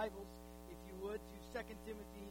Bibles, if you would, to 2 Timothy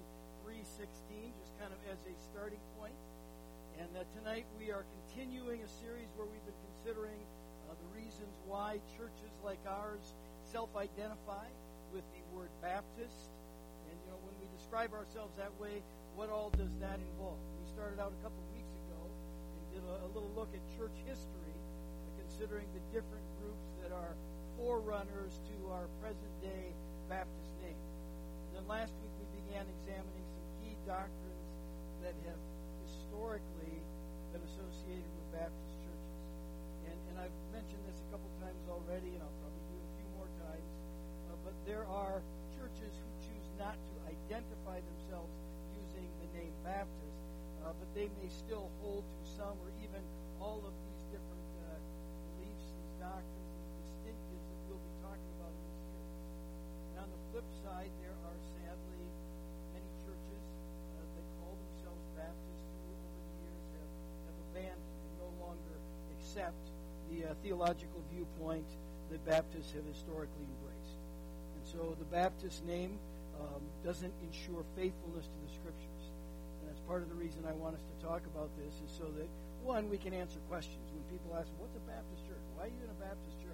3:16, just kind of as a starting point. And tonight we are continuing a series where we've been considering the reasons why churches like ours self-identify with the word Baptist. And, when we describe ourselves that way, what all does that involve? We started out a couple of weeks ago and did a little look at church history, considering the different groups that are forerunners to our present-day Baptist name. And then last week we began examining some key doctrines that have historically been associated with Baptist churches. And I've mentioned this a couple times already, and I'll probably do it a few more times, but there are churches who choose not to identify themselves using the name Baptist, but they may still hold to some or even all of these different beliefs, these doctrines, these distinctives that we'll be talking about in this series. And on the flip side, there are sadly many churches that call themselves Baptist who over the years have abandoned and no longer accept the theological viewpoint that Baptists have historically embraced. And so the Baptist name doesn't ensure faithfulness to the Scriptures. And that's part of the reason I want us to talk about this, is so that, one, we can answer questions. When people ask, what's a Baptist church? Why are you in a Baptist church?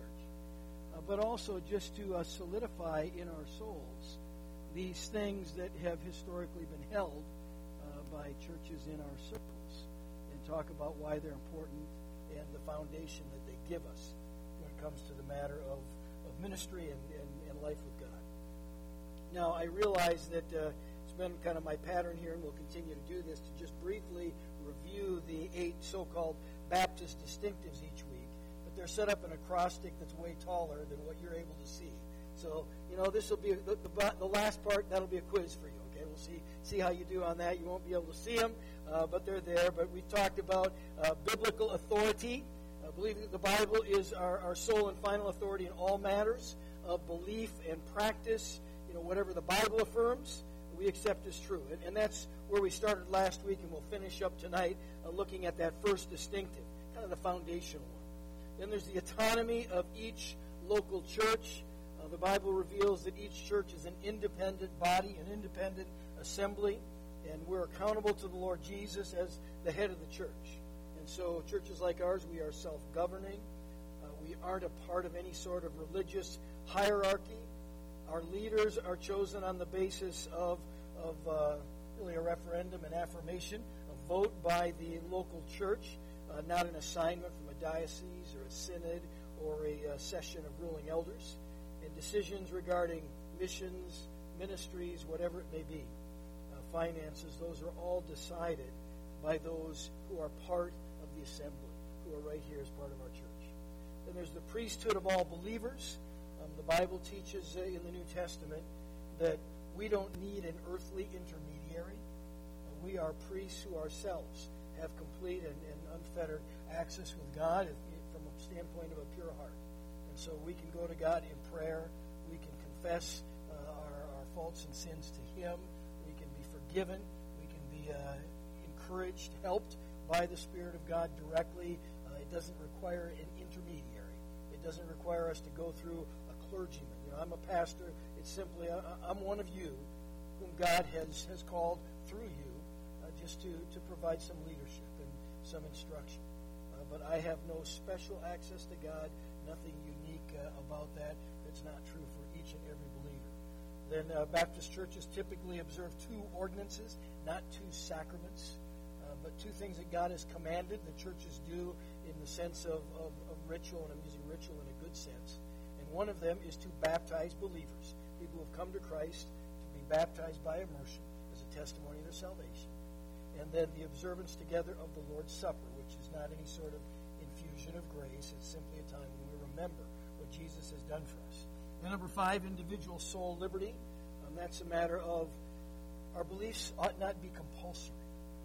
But also just to solidify in our souls these things that have historically been held by churches in our circles, and talk about why they're important and the foundation that they give us when it comes to the matter of ministry and life with God. Now, I realize that it's been kind of my pattern here, and we'll continue to do this, to just briefly review the 8 so-called Baptist distinctives each week, but they're set up in an acrostic that's way taller than what you're able to see. So, this will be the last part. That'll be a quiz for you. Okay, we'll see how you do on that. You won't be able to see them, but they're there. But we talked about biblical authority. Believing that the Bible is our sole and final authority in all matters of belief and practice. Whatever the Bible affirms, we accept as true. And that's where we started last week, and we'll finish up tonight looking at that first distinctive, kind of the foundational one. Then there's the autonomy of each local church. The Bible reveals that each church is an independent body, an independent assembly, and we're accountable to the Lord Jesus as the head of the church. And so churches like ours, we are self-governing. We aren't a part of any sort of religious hierarchy. Our leaders are chosen on the basis of really a referendum and affirmation, a vote by the local church, not an assignment from a diocese or a synod or a session of ruling elders. And decisions regarding missions, ministries, whatever it may be, finances, those are all decided by those who are part of the assembly, who are right here as part of our church. Then there's the priesthood of all believers. The Bible teaches in the New Testament that we don't need an earthly intermediary. We are priests who ourselves have complete and unfettered access with God from a standpoint of a pure heart. And so we can go to God in prayer. We can confess our faults and sins to Him. We can be forgiven. We can be encouraged, helped by the Spirit of God directly. It doesn't require an intermediary. It doesn't require us to go through clergyman. I'm a pastor. It's simply I'm one of you whom God has called through you just to provide some leadership and some instruction. But I have no special access to God, nothing unique about that. That's not true for each and every believer. Then Baptist churches typically observe 2 ordinances, not 2 sacraments, but 2 things that God has commanded the churches do in the sense of ritual, and I'm using ritual in a good sense. One of them is to baptize believers, people who have come to Christ, to be baptized by immersion as a testimony of their salvation. And then the observance together of the Lord's Supper, which is not any sort of infusion of grace. It's simply a time when we remember what Jesus has done for us. And number 5, individual soul liberty. That's a matter of our beliefs ought not be compulsory.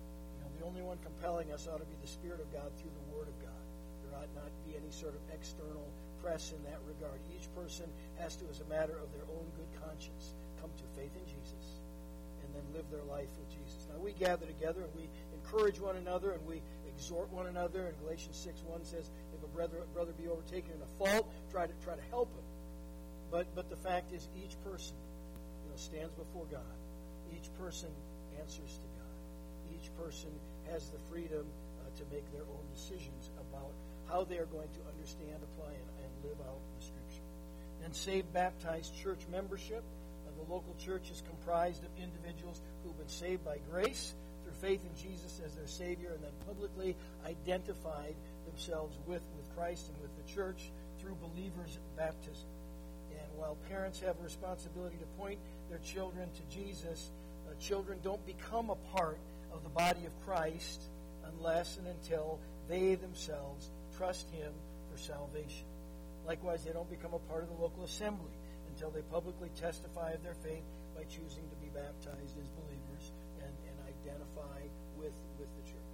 The only one compelling us ought to be the Spirit of God through the Word of God. There ought not be any sort of external press in that regard. Each person has to, as a matter of their own good conscience, come to faith in Jesus and then live their life with Jesus. Now, we gather together and we encourage one another and we exhort one another. And Galatians 6:1 says, if a brother be overtaken in a fault, try to help him. But the fact is, each person, stands before God. Each person answers to God. Each person has the freedom to make their own decisions about how they are going to understand, apply, and live out the Scripture. And saved, baptized church membership. The local church is comprised of individuals who've been saved by grace through faith in Jesus as their Savior, and then publicly identified themselves with Christ and with the church through believers' baptism. And while parents have a responsibility to point their children to Jesus, children don't become a part of the body of Christ unless and until they themselves trust Him for salvation. Likewise, they don't become a part of the local assembly until they publicly testify of their faith by choosing to be baptized as believers and identify with the church.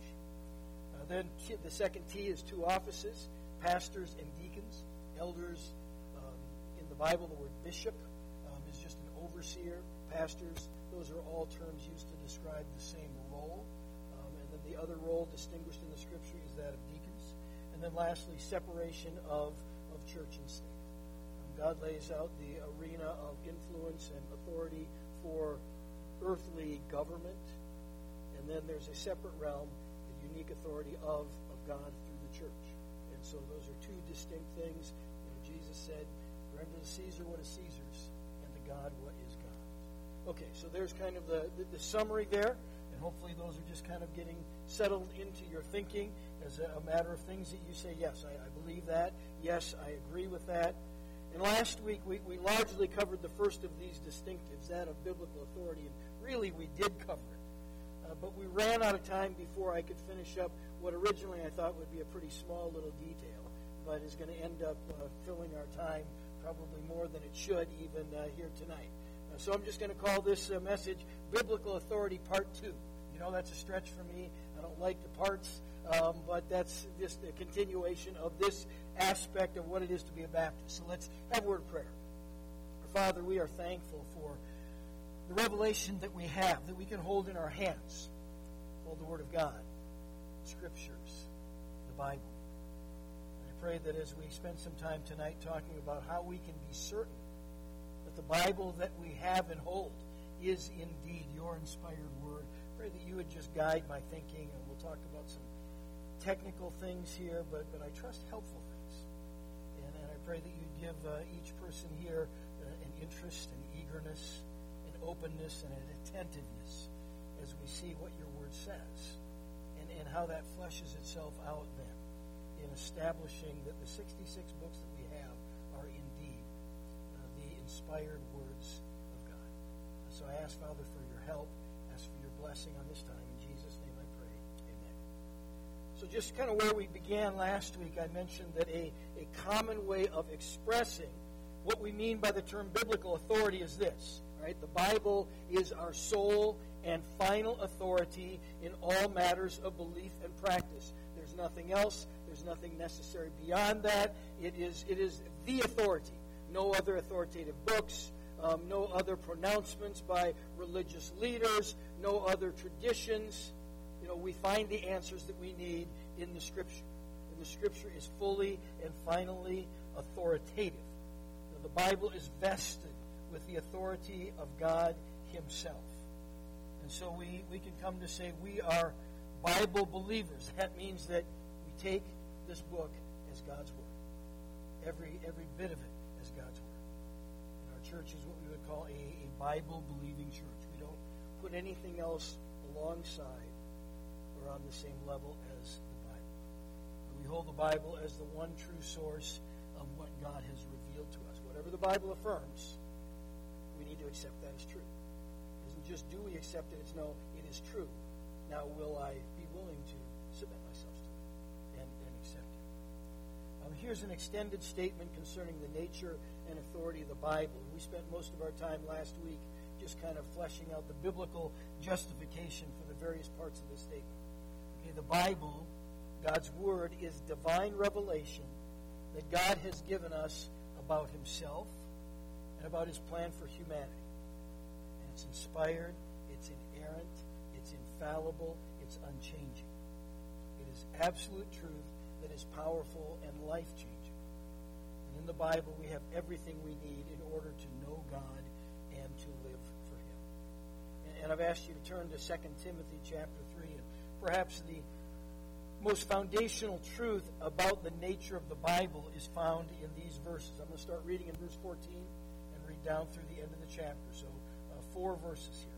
Then the second T is two offices, pastors and deacons. Elders, in the Bible, the word bishop is just an overseer. Pastors, those are all terms used to describe the same role. And then the other role distinguished in the Scripture is that of deacons. And then lastly, separation of church and state. God lays out the arena of influence and authority for earthly government. And then there's a separate realm, the unique authority of God through the church. And so those are two distinct things. Jesus said, render to Caesar what is Caesar's, and to God what is God's. Okay, so there's kind of the summary there. And hopefully those are just kind of getting settled into your thinking as a matter of things that you say, yes, I believe that. Yes, I agree with that. And last week, we largely covered the first of these distinctives, that of biblical authority. And really, we did cover it. But we ran out of time before I could finish up what originally I thought would be a pretty small little detail, but is going to end up filling our time probably more than it should even here tonight. So I'm just going to call this message Biblical Authority Part 2. You know, that's a stretch for me. I don't like the parts, but that's just a continuation of this aspect of what it is to be a Baptist. So let's have a word of prayer. Our Father, we are thankful for the revelation that we have, that we can hold in our hands, called the Word of God, Scriptures, the Bible. And I pray that as we spend some time tonight talking about how we can be certain that the Bible that we have and hold is indeed your inspired Word, I pray that you would just guide my thinking, and we'll talk about some technical things here, but I trust helpful things. And I pray that you'd give each person here an interest and eagerness, an openness and an attentiveness as we see what your word says, and how that fleshes itself out then in establishing that the 66 books that we have are indeed the inspired words of God. So I ask, Father, for your help, ask for your blessing on this time. In Jesus' name I pray. Amen. So just kind of where we began last week, I mentioned that a common way of expressing what we mean by the term biblical authority is this, right? The Bible is our sole and final authority in all matters of belief and practice. There's nothing else. There's nothing necessary beyond that. It is the authority. No other authoritative books, no other pronouncements by religious leaders, no other traditions. We find the answers that we need in the Scripture. And the Scripture is fully and finally authoritative. The Bible is vested with the authority of God Himself. And so we can come to say we are Bible believers. That means that we take this book as God's Word. Every bit of it as God's Word. And our church is what we would call a Bible-believing church. We don't put anything else alongside or on the same level as the Bible. We hold the Bible as the one true source of what God has revealed to us. Whatever the Bible affirms, we need to accept that as true. It isn't just do we accept it, it's no, it is true. Now will I be willing to submit myself to it and accept it? Here's an extended statement concerning the nature and authority of the Bible. We spent most of our time last week just kind of fleshing out the biblical justification for the various parts of this statement. Okay, the Bible, God's Word, is divine revelation that God has given us about Himself and about His plan for humanity. And it's inspired, it's inerrant, it's infallible, it's unchanging. It is absolute truth that is powerful and life-changing. And in the Bible, we have everything we need in order to know God and to live I've asked you to turn to 2 Timothy chapter 3. And perhaps the most foundational truth about the nature of the Bible is found in these verses. I'm going to start reading in verse 14 and read down through the end of the chapter. So 4 verses here.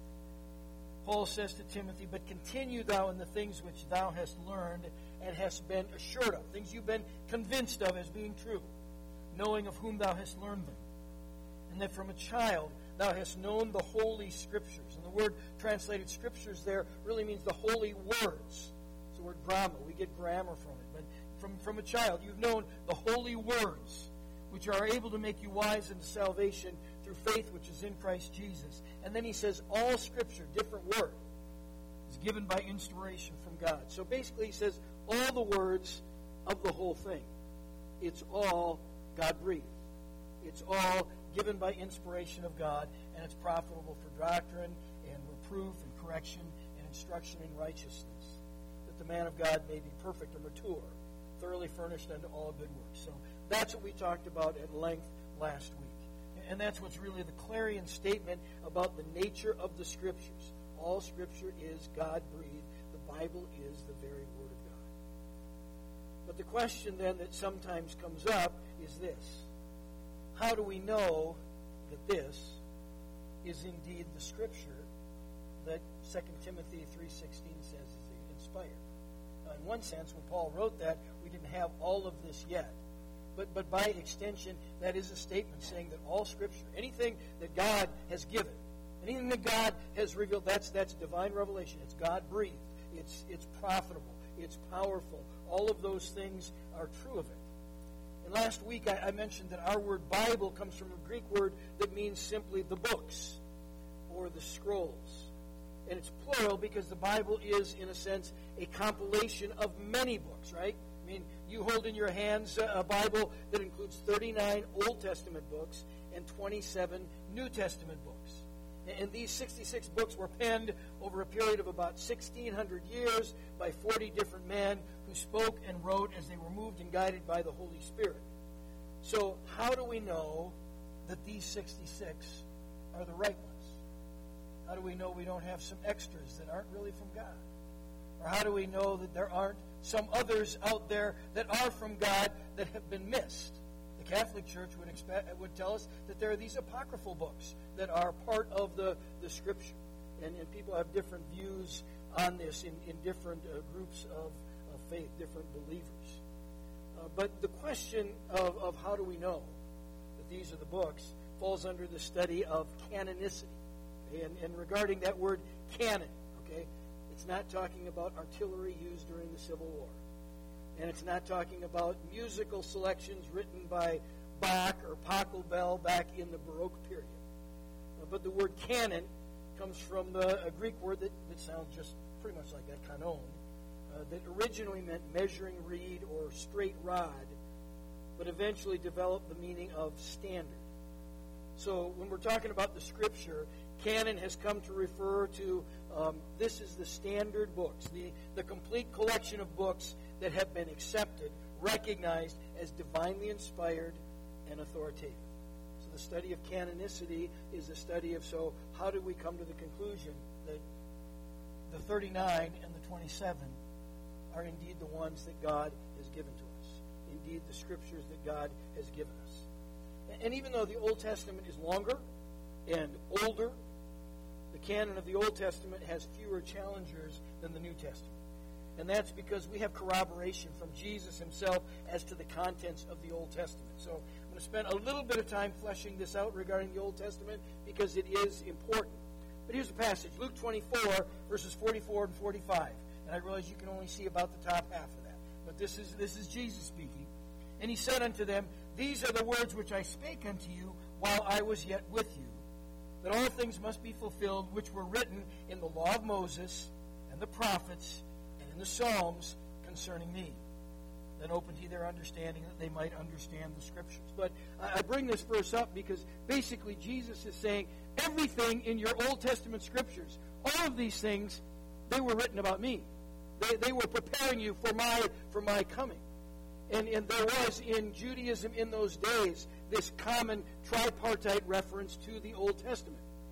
Paul says to Timothy, "But continue thou in the things which thou hast learned and hast been assured of," things you've been convinced of as being true, knowing of whom thou hast learned them, and that from a child thou hast known the holy Scriptures. And the word translated Scriptures there really means the holy words. It's the word grammar. We get grammar from it. But from a child, you've known the holy words, which are able to make you wise unto salvation through faith which is in Christ Jesus. And then he says, all Scripture, different word, is given by inspiration from God. So basically he says, all the words of the whole thing. It's all God-breathed. It's all given by inspiration of God, and it's profitable for doctrine and reproof and correction and instruction in righteousness, that the man of God may be perfect and mature, thoroughly furnished unto all good works. So that's what we talked about at length last week. And that's what's really the clarion statement about the nature of the Scriptures. All Scripture is God-breathed. The Bible is the very Word of God. But the question then that sometimes comes up is this: how do we know that this is indeed the Scripture that 2 Timothy 3:16 says is inspired? In one sense, when Paul wrote that, we didn't have all of this yet. But by extension, that is a statement saying that all Scripture, anything that God has given, anything that God has revealed, that's divine revelation. It's God-breathed. It's profitable. It's powerful. All of those things are true of it. And last week I mentioned that our word Bible comes from a Greek word that means simply the books or the scrolls. And it's plural because the Bible is, in a sense, a compilation of many books, right? I mean, you hold in your hands a Bible that includes 39 Old Testament books and 27 New Testament books. And these 66 books were penned over a period of about 1,600 years by 40 different men who spoke and wrote as they were moved and guided by the Holy Spirit. So how do we know that these 66 are the right ones? How do we know we don't have some extras that aren't really from God? Or how do we know that there aren't some others out there that are from God that have been missed? The Catholic Church would tell us that there are these apocryphal books that are part of the Scripture. And people have different views on this in different groups of faith, different believers. But the question of how do we know that these are the books falls under the study of canonicity. And regarding that word canon, okay, it's not talking about artillery used during the Civil War. And it's not talking about musical selections written by Bach or Pachelbel back in the Baroque period. But the word canon comes from a Greek word that sounds just pretty much like that, kanon, that originally meant measuring reed or straight rod, but eventually developed the meaning of standard. So when we're talking about the Scripture, canon has come to refer to this is the standard books, the complete collection of books that have been accepted, recognized as divinely inspired and authoritative. So the study of canonicity is a study of, so how do we come to the conclusion that the 39 and the 27 are indeed the ones that God has given to us, indeed the Scriptures that God has given us. And even though the Old Testament is longer and older, the canon of the Old Testament has fewer challengers than the New Testament. And that's because we have corroboration from Jesus himself as to the contents of the Old Testament. So I'm going to spend a little bit of time fleshing this out regarding the Old Testament because it is important. But here's a passage, Luke 24, verses 44 and 45. And I realize you can only see about the top half of that. But this is Jesus speaking. And he said unto them, These are the words which I spake unto you while I was yet with you, that all things must be fulfilled which were written in the law of Moses and the prophets and in the Psalms concerning me. Then opened he their understanding that they might understand the Scriptures. But I bring this verse up because basically Jesus is saying everything in your Old Testament Scriptures, all of these things, they were written about me. They were preparing you for my coming. And there was in Judaism in those days this common tripartite reference to the Old Testament.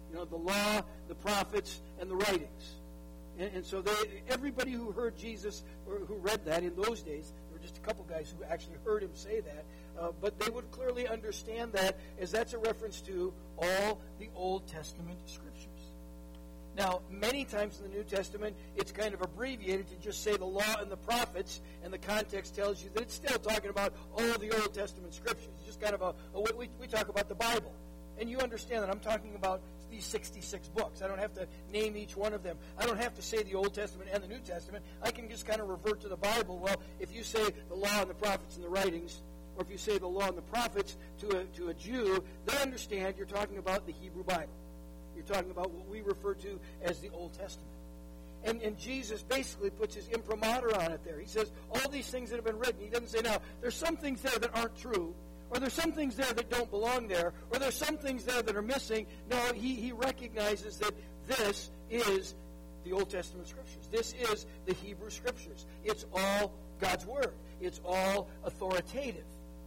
the law, the prophets, and the writings. And so everybody who heard Jesus or who read that in those days, there were just a couple guys who actually heard him say that, but they would clearly understand that as that's a reference to all the Old Testament scriptures. Now, many times in the New Testament, it's kind of abbreviated to just say the law and the prophets, and the context tells you that it's still talking about all the Old Testament scriptures. It's just kind of we talk about the Bible. And you understand that I'm talking about these 66 books. I don't have to name each one of them. I don't have to say the Old Testament and the New Testament. I can just kind of revert to the Bible. Well, if you say the law and the prophets and the writings, or if you say the law and the prophets to a Jew, they understand you're talking about the Hebrew Bible. You're talking about what we refer to as the Old Testament. And Jesus basically puts his imprimatur on it there. He says, all these things that have been written. He doesn't say, now, there's some things there that aren't true, or there's some things there that don't belong there, or there's some things there that are missing. No, he recognizes that this is the Old Testament Scriptures. This is the Hebrew Scriptures. It's all God's Word. It's all authoritative.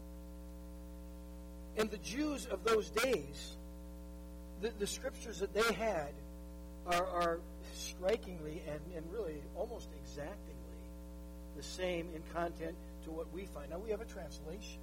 And the Jews of those days, the Scriptures that they had are strikingly and really almost exactingly the same in content to what we find. Now, we have a translation.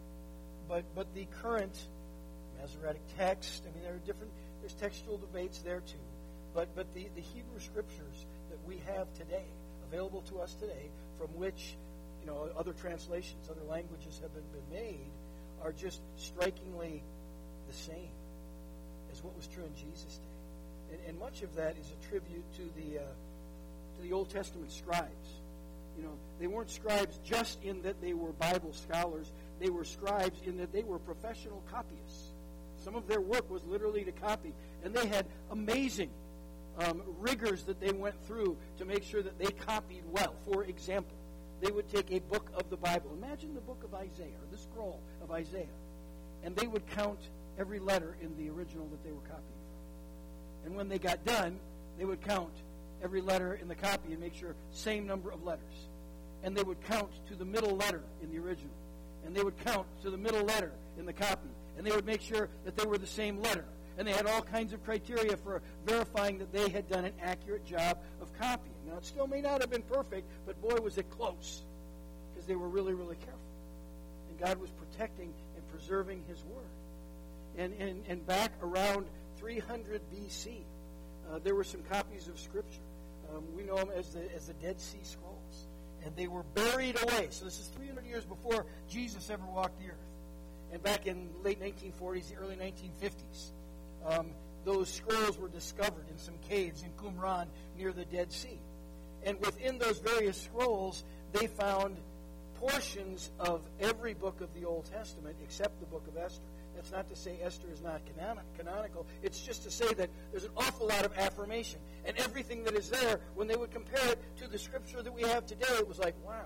But the current Masoretic text, there's textual debates there too. But the Hebrew Scriptures that we have today, available to us today, from which other translations, other languages have been made, are just strikingly the same as what was true in Jesus' day. And much of that is a tribute to the Old Testament scribes. They weren't scribes just in that they were Bible scholars. They were scribes in that they were professional copyists. Some of their work was literally to copy. And they had amazing rigors that they went through to make sure that they copied well. For example, they would take a book of the Bible. Imagine the book of Isaiah, or the scroll of Isaiah. And they would count every letter in the original that they were copying from. And when they got done, they would count every letter in the copy and make sure same number of letters. And they would count to the middle letter in the original. And they would count to the middle letter in the copy. And they would make sure that they were the same letter. And they had all kinds of criteria for verifying that they had done an accurate job of copying. Now, it still may not have been perfect, but boy, was it close. Because they were really, really careful. And God was protecting and preserving His Word. And back around 300 B.C., there were some copies of Scripture. We know them as the Dead Sea Scrolls. And they were buried away. So this is 300 years before Jesus ever walked the earth. And back in late 1940s, the early 1950s, those scrolls were discovered in some caves in Qumran near the Dead Sea. And within those various scrolls, they found portions of every book of the Old Testament except the book of Esther. That's not to say Esther is not canonical. It's just to say that there's an awful lot of affirmation. And everything that is there, when they would compare it to the Scripture that we have today, it was like, wow,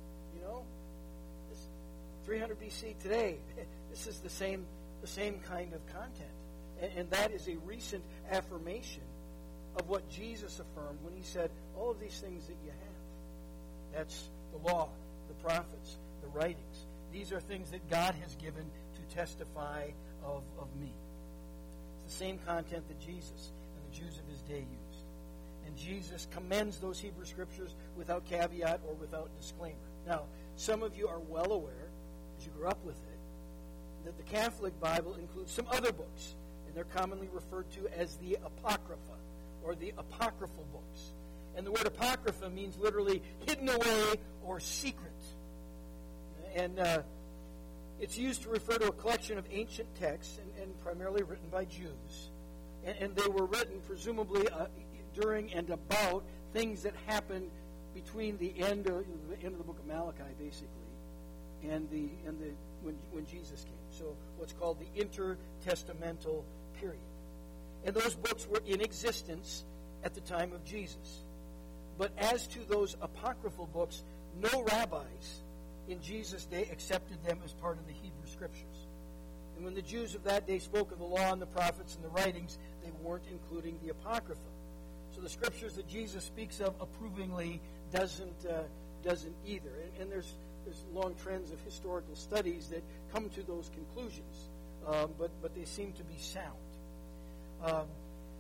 this 300 B.C. today, this is the same kind of content. And that is a recent affirmation of what Jesus affirmed when He said, all of these things that you have, that's the law, the prophets, the writings. These are things that God has given to testify of me. It's the same content that Jesus and the Jews of His day used. And Jesus commends those Hebrew Scriptures without caveat or without disclaimer. Now, some of you are well aware, as you grew up with it, that the Catholic Bible includes some other books, and they're commonly referred to as the Apocrypha, or the apocryphal books. And the word Apocrypha means literally hidden away or secret. And it's used to refer to a collection of ancient texts, and primarily written by Jews. And they were written, presumably, during and about things that happened between the end of the book of Malachi, basically, and when Jesus came. So what's called the intertestamental period. And those books were in existence at the time of Jesus. But as to those apocryphal books, no rabbis in Jesus' day accepted them as part of the Hebrew Scriptures. And when the Jews of that day spoke of the law and the prophets and the writings, they weren't including the Apocrypha. So the Scriptures that Jesus speaks of approvingly doesn't either. And there's long trends of historical studies that come to those conclusions, but they seem to be sound.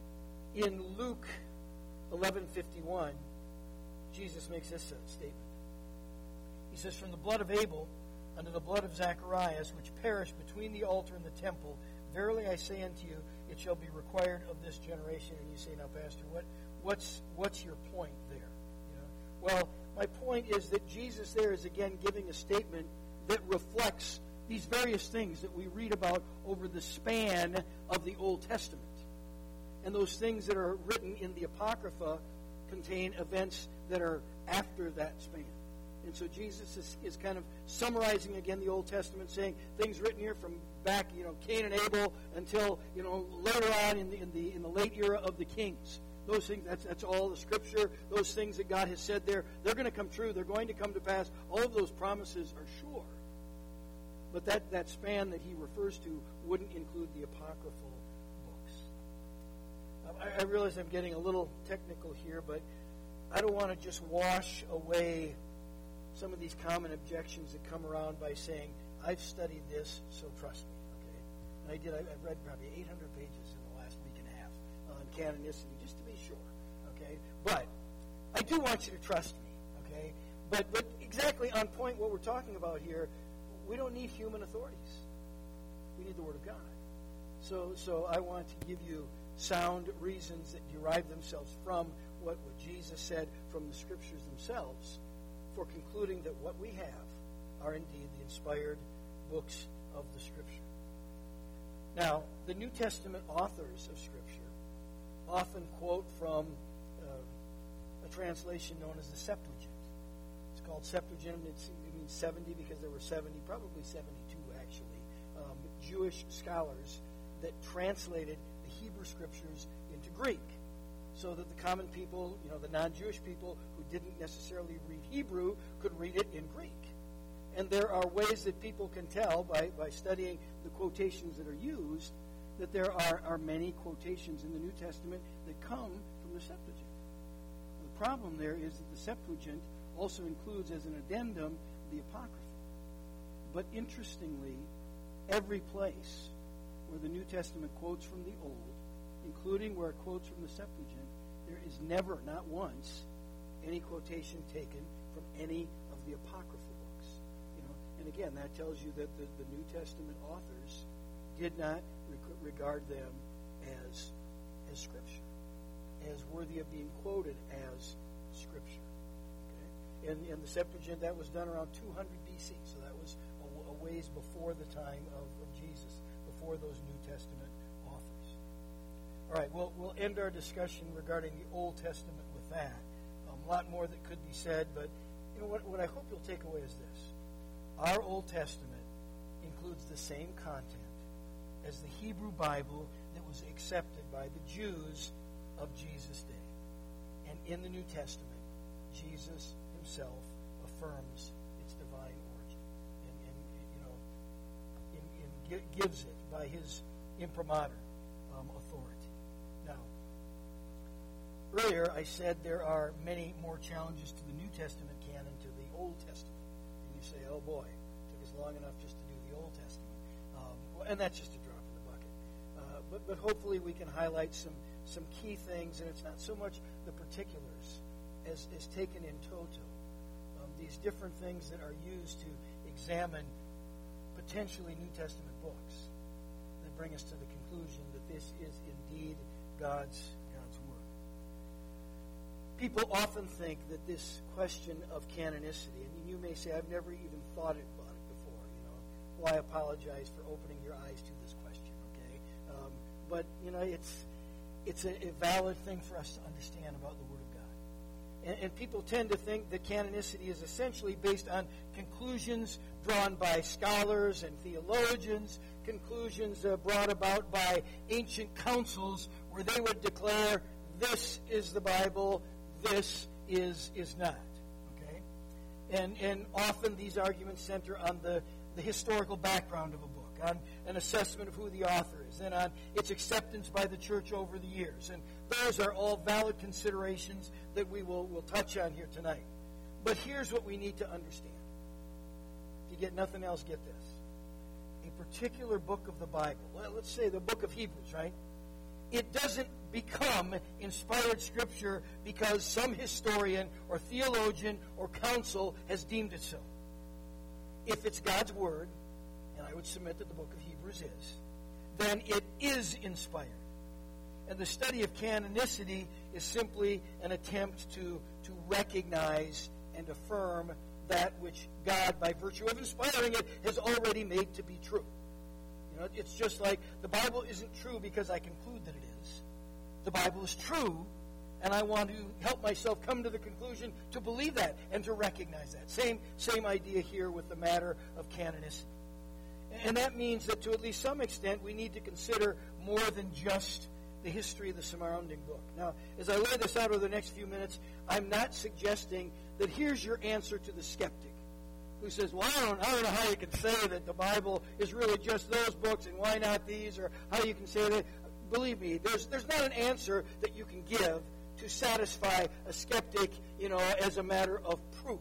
In Luke 11:51, Jesus makes this statement. He says, "From the blood of Abel unto the blood of Zacharias, which perished between the altar and the temple, verily I say unto you, it shall be required of this generation." And you say, "Now, Pastor, what's your point there?" You know? Well, my point is that Jesus there is again giving a statement that reflects these various things that we read about over the span of the Old Testament. And those things that are written in the Apocrypha contain events that are after that span. And so Jesus is kind of summarizing again the Old Testament, saying things written here from back, Cain and Abel until, later on in the late era of the kings. Those things, that's all the Scripture. Those things that God has said there, they're going to come true. They're going to come to pass. All of those promises are sure. But that span that he refers to wouldn't include the apocryphal books. I realize I'm getting a little technical here, but I don't want to just wash away some of these common objections that come around by saying, "I've studied this, so trust me." Okay, and I did. I've read probably 800 pages in the last week and a half on canonicity, just to be sure. Okay, but I do want you to trust me. Okay, but exactly on point, what we're talking about here, we don't need human authorities. We need the Word of God. So I want to give you sound reasons that derive themselves from what Jesus said from the Scriptures themselves, for concluding that what we have are indeed the inspired books of the Scripture. Now, the New Testament authors of Scripture often quote from a translation known as the Septuagint. It's called Septuagint. It means 70 because there were 70, probably 72 actually, Jewish scholars that translated the Hebrew Scriptures into Greek, so that the common people, the non-Jewish people who didn't necessarily read Hebrew, could read it in Greek. And there are ways that people can tell by studying the quotations that are used that there are many quotations in the New Testament that come from the Septuagint. The problem there is that the Septuagint also includes as an addendum the Apocrypha. But interestingly, every place where the New Testament quotes from the Old, including where it quotes from the Septuagint, there is never, not once, any quotation taken from any of the Apocryphal books. And again, that tells you that the New Testament authors did not regard them as Scripture, as worthy of being quoted as Scripture. Okay? And the Septuagint, that was done around 200 B.C., so that was a ways before the time of Jesus, before those New Testament authors. All right, we'll end our discussion regarding the Old Testament with that. A lot more that could be said, but what I hope you'll take away is this. Our Old Testament includes the same content as the Hebrew Bible that was accepted by the Jews of Jesus' day. And in the New Testament, Jesus himself affirms its divine origin and gives it by his imprimatur authority. Now, earlier I said there are many more challenges to the New Testament canon to the Old Testament. And you say, oh boy, it took us long enough just to do the Old Testament. And that's just a drop in the bucket. But hopefully we can highlight some key things, and it's not so much the particulars as taken in toto. These different things that are used to examine potentially New Testament books that bring us to the conclusion that this is indeed God's Word. People often think that this question of canonicity, and you may say, I've never even thought about it before, Well, I apologize for opening your eyes to this question, okay? But, it's a valid thing for us to understand about the Word of God. And people tend to think that canonicity is essentially based on conclusions drawn by scholars and theologians, conclusions brought about by ancient councils where they would declare, this is the Bible, this is not, okay? And often these arguments center on the historical background of a book, on an assessment of who the author is, and on its acceptance by the church over the years. And those are all valid considerations that we'll touch on here tonight. But here's what we need to understand. If you get nothing else, get this. A particular book of the Bible, let's say the book of Hebrews, right? it doesn't become inspired Scripture because some historian or theologian or council has deemed it so. If it's God's Word, and I would submit that the book of Hebrews is, then it is inspired. And the study of canonicity is simply an attempt to recognize and affirm that which God, by virtue of inspiring it, has already made to be true. You know, it's just like the Bible isn't true because I conclude that it is. The Bible is true, and I want to help myself come to the conclusion to believe that and to recognize that. Same idea here with the matter of canonicity. And that means that to at least some extent we need to consider more than just the history of the surrounding book. Now, as I lay this out over the next few minutes, I'm not suggesting that here's your answer to the skeptic who says, well, I don't know how you can say that the Bible is really just those books and why not these, or how you can say that. Believe me, there's not an answer that you can give to satisfy a skeptic, as a matter of proof.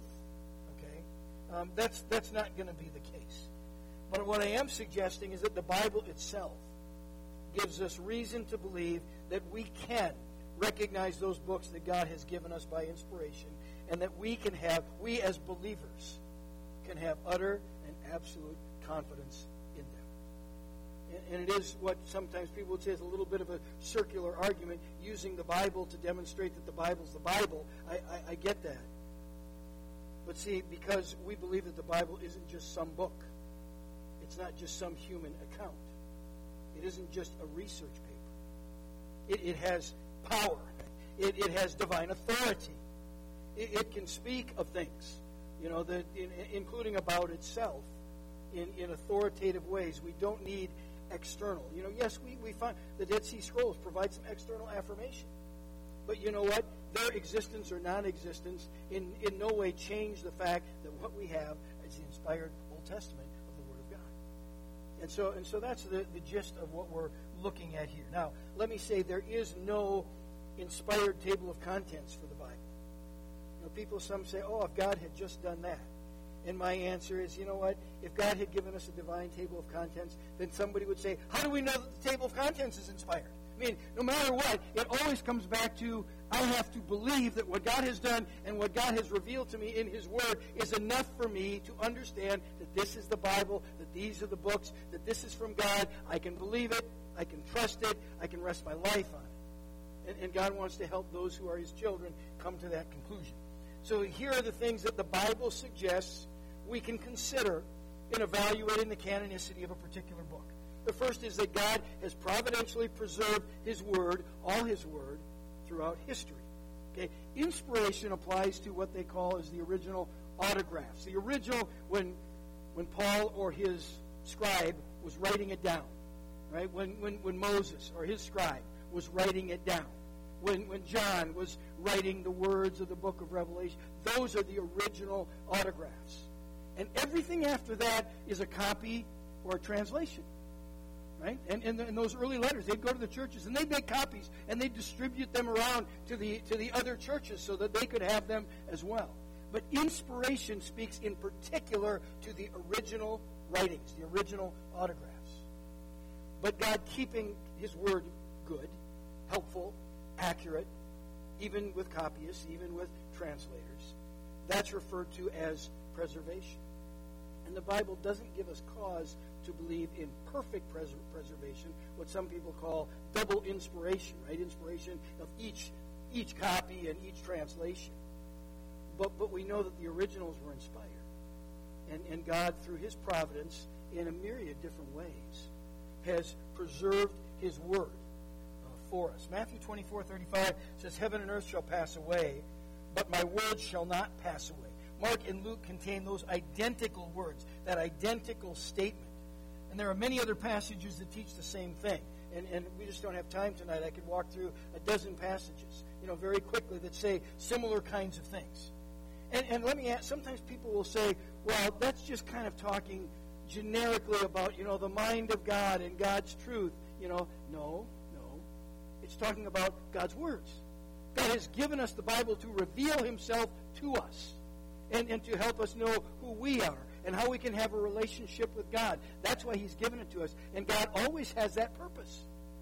Okay? That's not going to be the case. But what I am suggesting is that the Bible itself gives us reason to believe that we can recognize those books that God has given us by inspiration, and that we as believers, can have utter and absolute confidence in them. And it is what sometimes people would say is a little bit of a circular argument, using the Bible to demonstrate that the Bible's the Bible. I get that. But see, because we believe that the Bible isn't just some book, it's not just some human account. It isn't just a research paper. It has power. It has divine authority. It can speak of things, including about itself in authoritative ways. We don't need external. Yes, we find the Dead Sea Scrolls provide some external affirmation. But you know what? Their existence or non-existence in no way change the fact that what we have is the inspired Old Testament of the Word of God. And so that's the gist of what we're looking at here. Now, let me say there is no inspired table of contents for the Bible. Some say, if God had just done that. And my answer is, you know what? If God had given us a divine table of contents, then somebody would say, how do we know that the table of contents is inspired? I mean, no matter what, it always comes back to, I have to believe that what God has done and what God has revealed to me in His Word is enough for me to understand that this is the Bible, that these are the books, that this is from God. I can believe it. I can trust it. I can rest my life on it. And God wants to help those who are His children come to that conclusion. So here are the things that the Bible suggests we can consider in evaluating the canonicity of a particular book. The first is that God has providentially preserved His Word, all His Word, throughout history. Okay? Inspiration applies to what they call as the original autographs. The original, when Paul or his scribe was writing it down, right? When Moses or his scribe was writing it down. When John was writing the words of the book of Revelation, those are the original autographs. And everything after that is a copy or a translation. Right? And in those early letters, they'd go to the churches and they'd make copies and they'd distribute them around to the other churches so that they could have them as well. But inspiration speaks in particular to the original writings, the original autographs. But God keeping His Word good, helpful, accurate, even with copyists, even with translators, that's referred to as preservation. And the Bible doesn't give us cause to believe in perfect preservation, what some people call double inspiration, right? Inspiration of each copy and each translation. But we know that the originals were inspired. And God, through His providence, in a myriad of different ways, has preserved His Word for us. Matthew 24:35 says, heaven and earth shall pass away, but my words shall not pass away. Mark and Luke contain those identical words, that identical statement. And there are many other passages that teach the same thing. And we just don't have time tonight. I could walk through a dozen passages, very quickly that say similar kinds of things. And let me ask, sometimes people will say, well, that's just kind of talking generically about, the mind of God and God's truth. No. It's talking about God's words. God has given us the Bible to reveal Himself to us and to help us know who we are and how we can have a relationship with God. That's why He's given it to us. And God always has that purpose.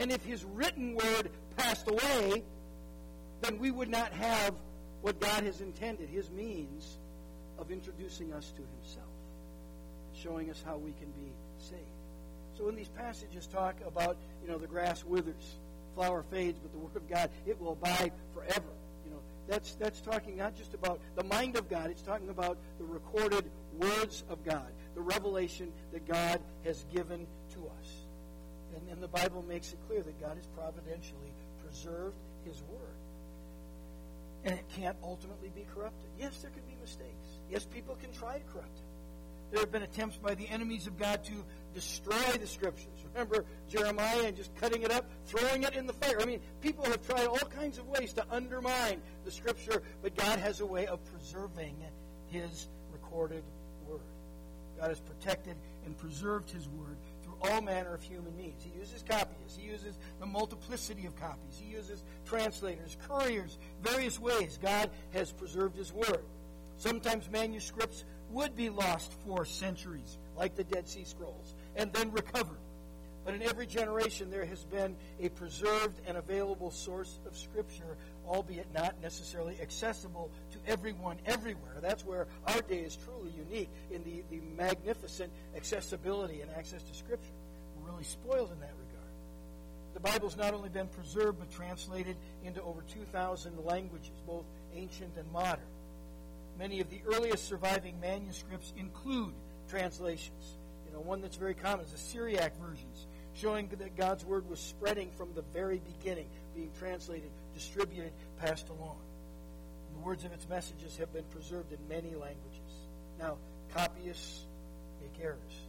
And if his written word passed away, then we would not have what God has intended, his means of introducing us to himself, showing us how we can be saved. So when these passages talk about, the grass withers, flower fades, but the word of God, it will abide forever. That's talking not just about the mind of God, it's talking about the recorded words of God, the revelation that God has given to us. And the Bible makes it clear that God has providentially preserved his word. And it can't ultimately be corrupted. Yes, there could be mistakes. Yes, people can try to corrupt it. There have been attempts by the enemies of God to destroy the Scriptures. Remember Jeremiah and just cutting it up, throwing it in the fire. People have tried all kinds of ways to undermine the Scripture, but God has a way of preserving his recorded word. God has protected and preserved his word through all manner of human means. He uses copyists. He uses the multiplicity of copies. He uses translators, couriers, various ways. God has preserved his word. Sometimes manuscripts would be lost for centuries, like the Dead Sea Scrolls, and then recovered. But in every generation there has been a preserved and available source of Scripture, albeit not necessarily accessible to everyone everywhere. That's where our day is truly unique, in the magnificent accessibility and access to Scripture. We're really spoiled in that regard. The Bible's not only been preserved, but translated into over 2,000 languages, both ancient and modern. Many of the earliest surviving manuscripts include translations. One that's very common is the Syriac versions, showing that God's word was spreading from the very beginning, being translated, distributed, passed along. And the words of its messages have been preserved in many languages. Now, copyists make errors.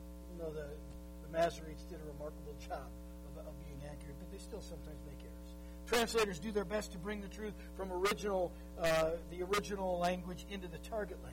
The Masoretes did a remarkable job of being accurate, but they still sometimes make errors. Translators do their best to bring the truth from the original language into the target language.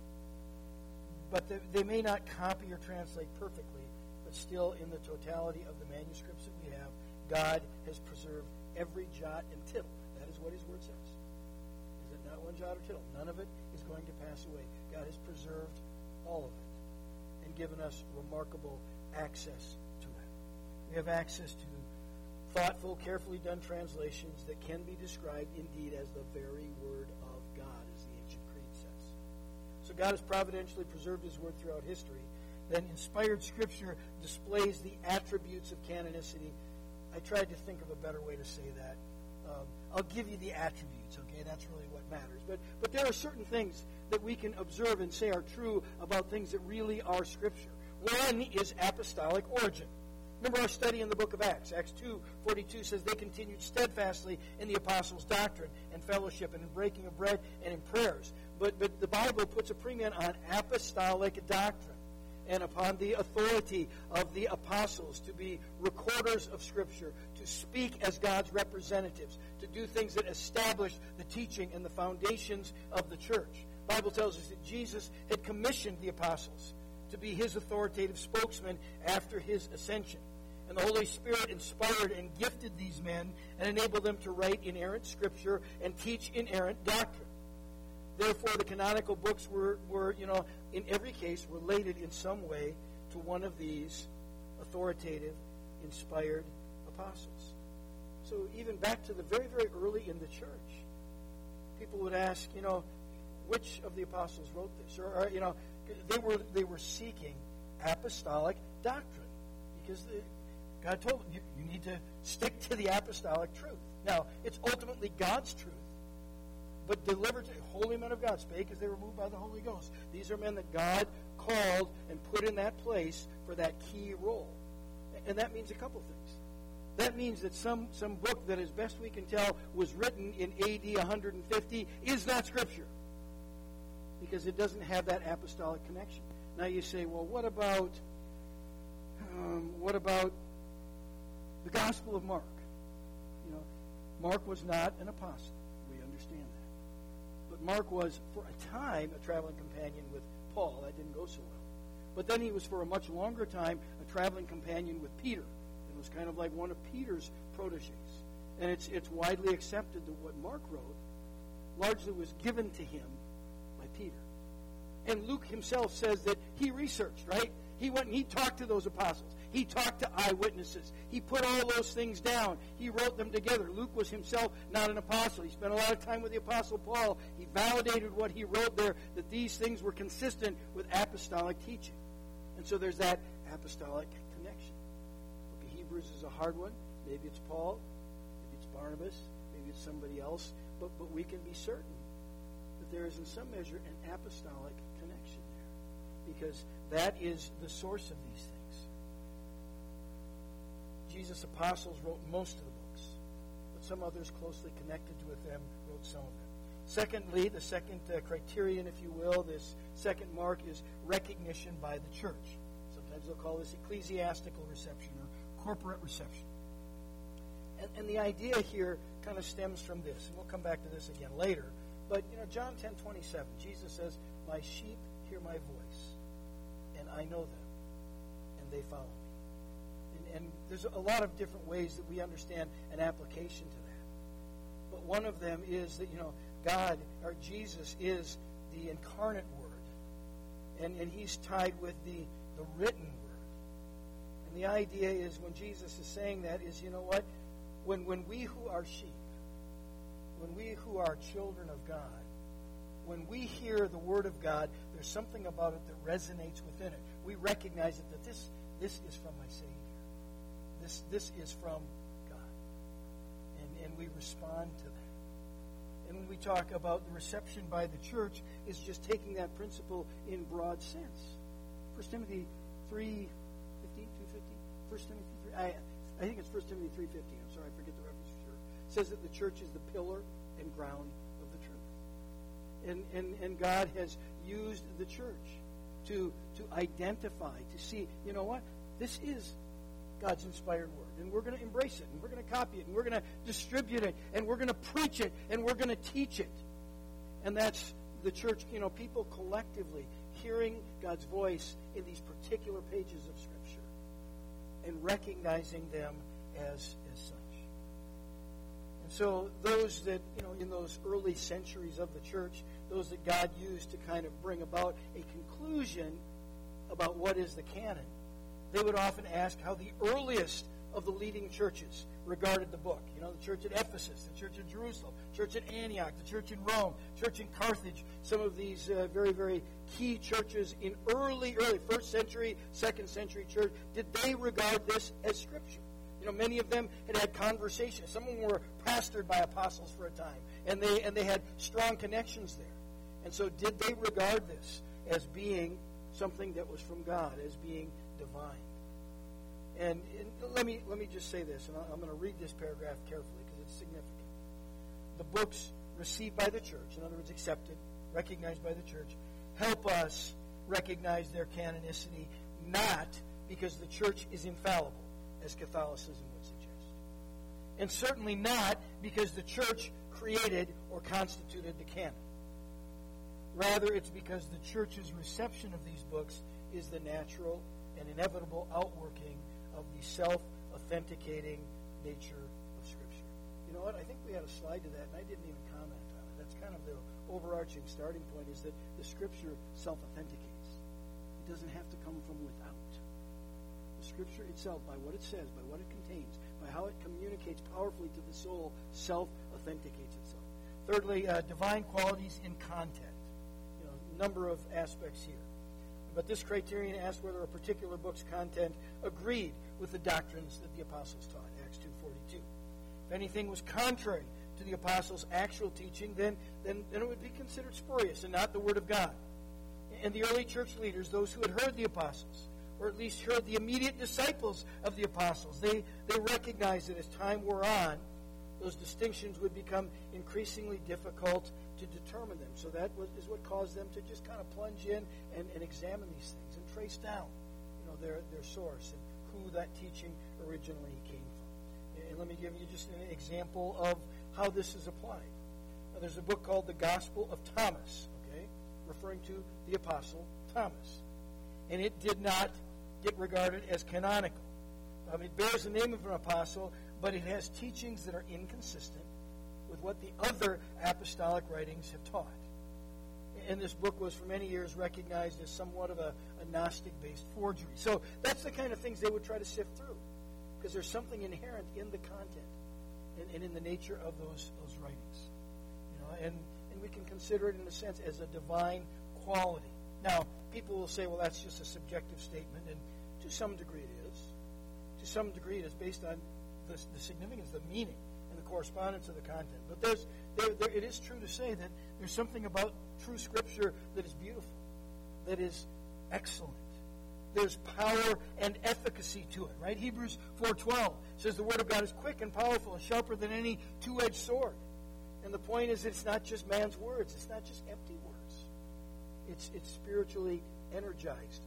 But they may not copy or translate perfectly, but still in the totality of the manuscripts that we have, God has preserved every jot and tittle. That is what his word says. Is it not one jot or tittle? None of it is going to pass away. God has preserved all of it and given us remarkable access to it. We have access to thoughtful, carefully done translations that can be described indeed as the very word of God, as the ancient creed says. So God has providentially preserved his word throughout history. Then inspired Scripture displays the attributes of canonicity. I tried to think of a better way to say that. I'll give you the attributes, okay? That's really what matters. But there are certain things that we can observe and say are true about things that really are Scripture. One is apostolic origin. Remember our study in the book of Acts. Acts 2:42 says they continued steadfastly in the apostles' doctrine and fellowship and in breaking of bread and in prayers. But the Bible puts a premium on apostolic doctrine and upon the authority of the apostles to be recorders of Scripture, to speak as God's representatives, to do things that establish the teaching and the foundations of the church. The Bible tells us that Jesus had commissioned the apostles to be his authoritative spokesman after his ascension. And the Holy Spirit inspired and gifted these men and enabled them to write inerrant Scripture and teach inerrant doctrine. Therefore, the canonical books were in every case, related in some way to one of these authoritative, inspired apostles. So even back to the very, very early in the church, people would ask, which of the apostles wrote this? Or they were seeking apostolic doctrine because God told them, you need to stick to the apostolic truth. Now, it's ultimately God's truth, but delivered to holy men of God spake as they were moved by the Holy Ghost. These are men that God called and put in that place for that key role. And that means a couple things. That means that some book that, as best we can tell, was written in A.D. 150 is not Scripture, because it doesn't have that apostolic connection. Now you say, well, what about the Gospel of Mark? Mark was not an apostle. We understand that. But Mark was, for a time, a traveling companion with Paul. That didn't go so well. But then he was, for a much longer time, a traveling companion with Peter. It was kind of like one of Peter's proteges. And it's widely accepted that what Mark wrote largely was given to him by Peter. And Luke himself says that he researched, right? He went and he talked to those apostles. He talked to eyewitnesses. He put all those things down. He wrote them together. Luke was himself not an apostle. He spent a lot of time with the Apostle Paul. He validated what he wrote there, that these things were consistent with apostolic teaching. And so there's that apostolic connection. The book of Hebrews is a hard one. Maybe it's Paul. Maybe it's Barnabas. Maybe it's somebody else. But we can be certain that there is in some measure an apostolic connection there, because that is the source of these things. Jesus' apostles wrote most of the books, but some others closely connected with them wrote some of them. Secondly, the second criterion, if you will, this second mark is recognition by the church. Sometimes they'll call this ecclesiastical reception or corporate reception. And the idea here kind of stems from this, and we'll come back to this again later. But, John 10:27, Jesus says, "My sheep hear my voice, and I know them, and they follow me." And there's a lot of different ways that we understand an application to that. But one of them is that, God, or Jesus, is the incarnate Word, and He's tied with the written Word. And the idea is, when Jesus is saying that, is, when we who are sheep, when we who are children of God, when we hear the Word of God, there's something about it that resonates within it. We recognize it that this is from my Savior. This is from God. And we respond to that. And when we talk about the reception by the church, it's just taking that principle in broad sense. 1 Timothy 3:15, 2:50? 1 Timothy 3, I think it's 1 Timothy 3:15. I'm sorry, I forget the reference for sure. It says that the church is the pillar and ground of the truth. And God has used the church to identify, to see, this is God's inspired word, and we're going to embrace it, and we're going to copy it, and we're going to distribute it, and we're going to preach it, and we're going to teach it. And that's the church, people collectively hearing God's voice in these particular pages of Scripture and recognizing them as such. And so those that, in those early centuries of the church, those that God used to kind of bring about a conclusion about what is the canon, they would often ask how the earliest of the leading churches regarded the book. The church at Ephesus, the church at Jerusalem, church at Antioch, the church in Rome, church in Carthage, some of these very, very key churches in early first century, second century church, did they regard this as Scripture? Many of them had conversations. Some of them were pastored by apostles for a time, and they had strong connections there. And so did they regard this as being something that was from God, as being divine? And let me just say this, and I'm going to read this paragraph carefully because it's significant. The books received by the church, in other words, accepted, recognized by the church, help us recognize their canonicity, not because the church is infallible, as Catholicism would suggest, and certainly not because the church created or constituted the canon. Rather, it's because the church's reception of these books is the natural and inevitable outworking of the self-authenticating nature of Scripture. You know what? I think we had a slide to that, and I didn't even comment on it. That's kind of the overarching starting point, is that the Scripture self-authenticates. It doesn't have to come from without. The Scripture itself, by what it says, by what it contains, by how it communicates powerfully to the soul, self-authenticates itself. Thirdly, divine qualities in content. A number of aspects here. But this criterion asks whether a particular book's content agreed with the doctrines that the apostles taught, Acts 2:42. If anything was contrary to the apostles' actual teaching, then it would be considered spurious and not the Word of God. And the early church leaders, those who had heard the apostles, or at least heard the immediate disciples of the apostles, they recognized that as time wore on, those distinctions would become increasingly difficult to determine them. So that is what caused them to just kind of plunge in and examine these things and trace down, their source and who that teaching originally came from. And let me give you just an example of how this is applied. Now, there's a book called The Gospel of Thomas, referring to the Apostle Thomas. And it did not get regarded as canonical. It bears the name of an apostle, but it has teachings that are inconsistent with what the other apostolic writings have taught. And this book was for many years recognized as somewhat of a Gnostic-based forgery. So that's the kind of things they would try to sift through, because there's something inherent in the content and in the nature of those writings. And we can consider it in a sense as a divine quality. Now, people will say, well, that's just a subjective statement, and to some degree it is. To some degree it is based on the significance, the meaning, and the correspondence of the content. But it is true to say that there's something about true Scripture that is beautiful, that is excellent. There's power and efficacy to it, right? Hebrews 4:12 says the Word of God is quick and powerful and sharper than any two-edged sword. And the point is, it's not just man's words. It's not just empty words. It's spiritually energized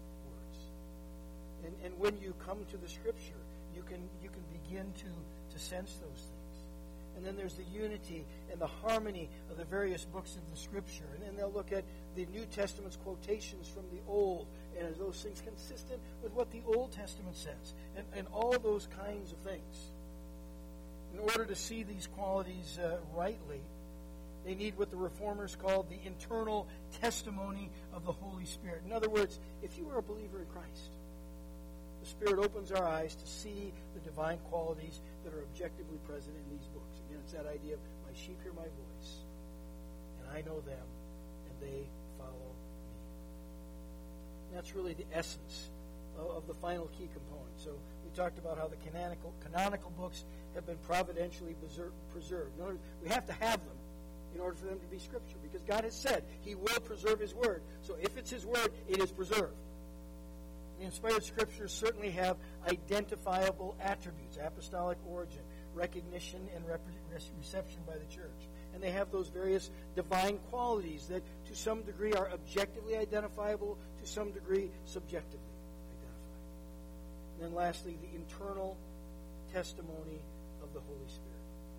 words. And when you come to the Scripture, you can begin to sense those things. And then there's the unity and the harmony of the various books of the Scripture. And then they'll look at the New Testament's quotations from the Old, and are those things consistent with what the Old Testament says, and all those kinds of things. In order to see these qualities rightly, they need what the Reformers called the internal testimony of the Holy Spirit. In other words, if you are a believer in Christ, the Spirit opens our eyes to see the divine qualities that are objectively present in these books. Again, it's that idea of my sheep hear my voice, and I know them, and they follow me. And that's really the essence of the final key component. So we talked about how the canonical books have been providentially preserved. In other words, we have to have them in order for them to be Scripture, because God has said He will preserve His Word. So if it's His Word, it is preserved. The inspired Scriptures certainly have identifiable attributes: apostolic origin, recognition, and reception by the church. And they have those various divine qualities that to some degree are objectively identifiable, to some degree subjectively identifiable. And then lastly, the internal testimony of the Holy Spirit.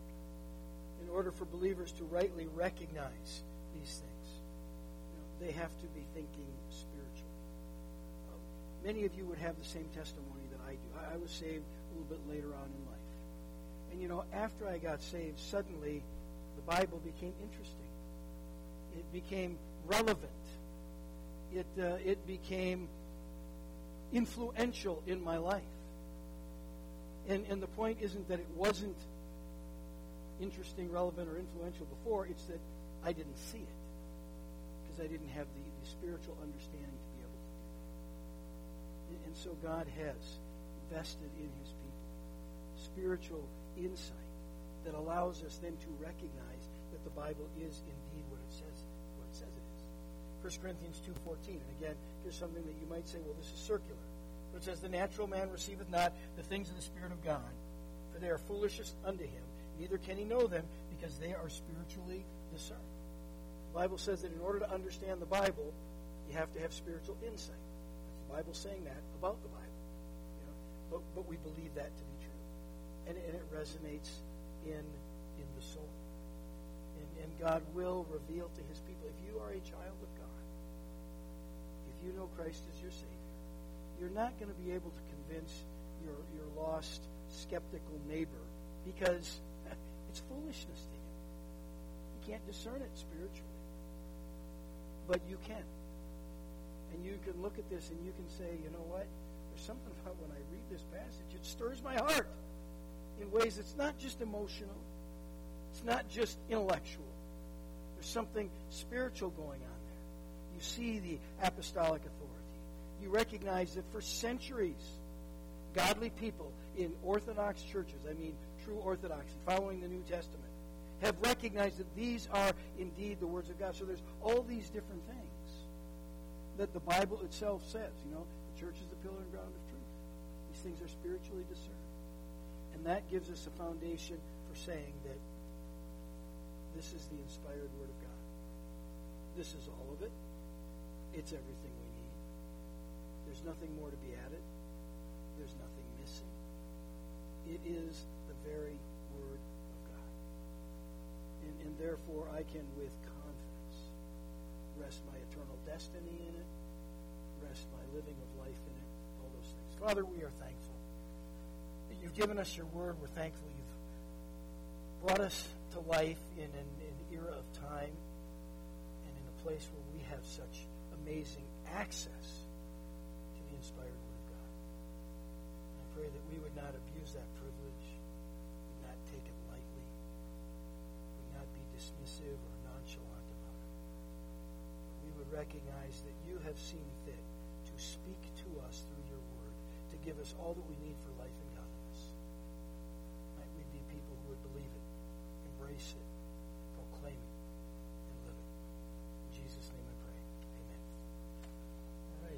In order for believers to rightly recognize these things, they have to be thinking spiritually. Many of you would have the same testimony that I do. I was saved a little bit later on in life. And after I got saved, suddenly the Bible became interesting. It became relevant. It became influential in my life. And the point isn't that it wasn't interesting, relevant, or influential before. It's that I didn't see it because I didn't have the spiritual understanding to be able to do it. And so God has invested in His people spiritual insight that allows us then to recognize that the Bible is indeed what it says it is. 1 Corinthians 2:14, and again, here's something that you might say, well, this is circular. But it says, the natural man receiveth not the things of the Spirit of God, for they are foolishness unto him, neither can he know them, because they are spiritually discerned. The Bible says that in order to understand the Bible, you have to have spiritual insight. That's the Bible saying that about the Bible. But we believe that to be true. And it resonates in the soul. And God will reveal to His people. If you are a child of God, if you know Christ as your Savior, you're not going to be able to convince your lost, skeptical neighbor, because it's foolishness to him. He can't discern it spiritually. But you can. And you can look at this and you can say, you know what? There's something about when I read this passage, it stirs my heart in ways that's not just emotional. It's not just intellectual. There's something spiritual going on there. You see the apostolic authority. You recognize that for centuries, godly people in Orthodox churches, I mean true Orthodoxy, following the New Testament, have recognized that these are indeed the words of God. So there's all these different things that the Bible itself says. The church is the pillar and ground of truth. These things are spiritually discerned. And that gives us a foundation for saying that this is the inspired Word of God. This is all of it. It's everything we need. There's nothing more to be added. There's nothing missing. It is the very Word of God. And therefore, I can with confidence rest my eternal destiny in it, rest my living of life in it, all those things. Father, we are thankful that You've given us Your Word. We're thankful You've brought us to life in an era of time and in a place where we have such amazing access to the inspired Word of God. I pray that we would not abuse that privilege, would not take it lightly, would not be dismissive or nonchalant about it. But we would recognize that you have seen fit to speak to us through your Word, to give us all that we need for life and godliness. Might we be people who would believe it, embrace it,